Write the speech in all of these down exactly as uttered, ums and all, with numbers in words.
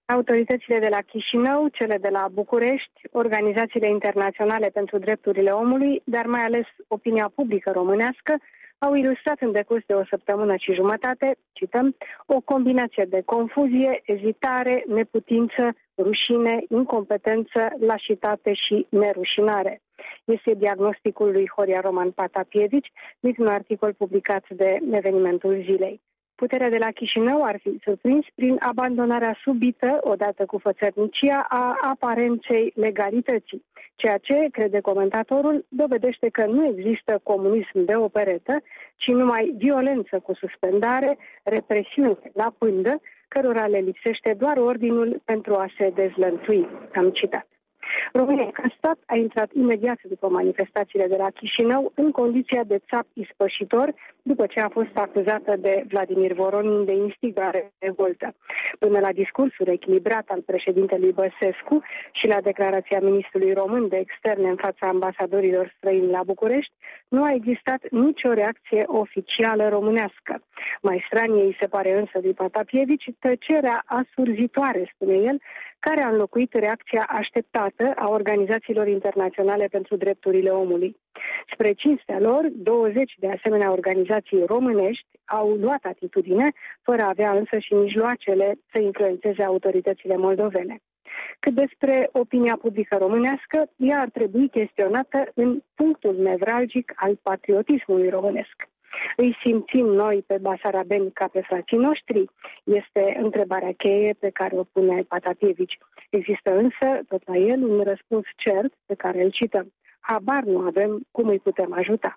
Autoritățile de la Chișinău, cele de la București, organizațiile internaționale pentru drepturile omului, dar mai ales opinia publică românească, au ilustrat în decurs de o săptămână și jumătate, cităm, o combinație de confuzie, ezitare, neputință, rușine, incompetență, lașitate și nerușinare. Este diagnosticul lui Horia Roman Patapievici dintr-un articol publicat de Evenimentul Zilei. Puterea de la Chișinău ar fi surprins prin abandonarea subită, odată cu fățărnicia, a aparenței legalității, ceea ce, crede comentatorul, dovedește că nu există comunism de operetă, ci numai violență cu suspendare, represiune la pândă, cărora le lipsește doar ordinul pentru a se dezlănțui. Am citat. România, ca stat, a intrat imediat după manifestațiile de la Chișinău în condiția de țap ispășitor, după ce a fost acuzată de Vladimir Voronin de instigare de revoltă. Până la discursul echilibrat al președintelui Băsescu și la declarația ministrului român de externe în fața ambasadorilor străini la București, nu a existat nicio reacție oficială românească. Mai stranie îi se pare însă lui Patapievici tăcerea asurzitoare, spune el, care a înlocuit reacția așteptată a organizațiilor internaționale pentru drepturile omului. Spre cinstea lor, douăzeci de asemenea organizații românești au luat atitudine, fără a avea însă și mijloacele să influențeze autoritățile moldovene. Cât despre opinia publică românească, ea ar trebui chestionată în punctul nevralgic al patriotismului românesc. Îi simțim noi pe basarabeni ca pe frații noștri? Este întrebarea cheie pe care o pune Patapievici. Există însă, tot la el, un răspuns cert pe care îl cităm. Habar nu avem cum îi putem ajuta.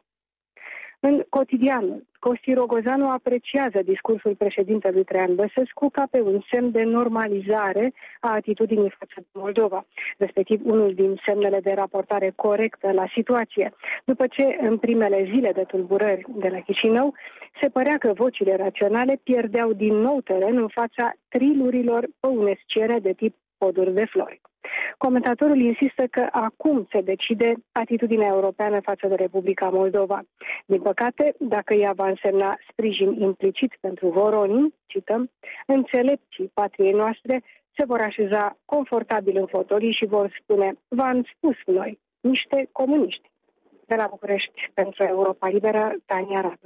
În Cotidianul, Costi Rogozanu apreciază discursul președintelui Traian Băsescu ca pe un semn de normalizare a atitudinii față de Moldova, respectiv unul din semnele de raportare corectă la situație, după ce în primele zile de tulburări de la Chișinău se părea că vocile raționale pierdeau din nou teren în fața trilurilor păunesciene de tip poduri de flori. Comentatorul insistă că acum se decide atitudinea europeană față de Republica Moldova. Din păcate, dacă ea va însemna sprijin implicit pentru Voronin, cităm, înțelepții patriei noastre se vor așeza confortabil în fotolii și vor spune, v-am spus noi, niște comuniști. De la București, pentru Europa Liberă, Tania Radu.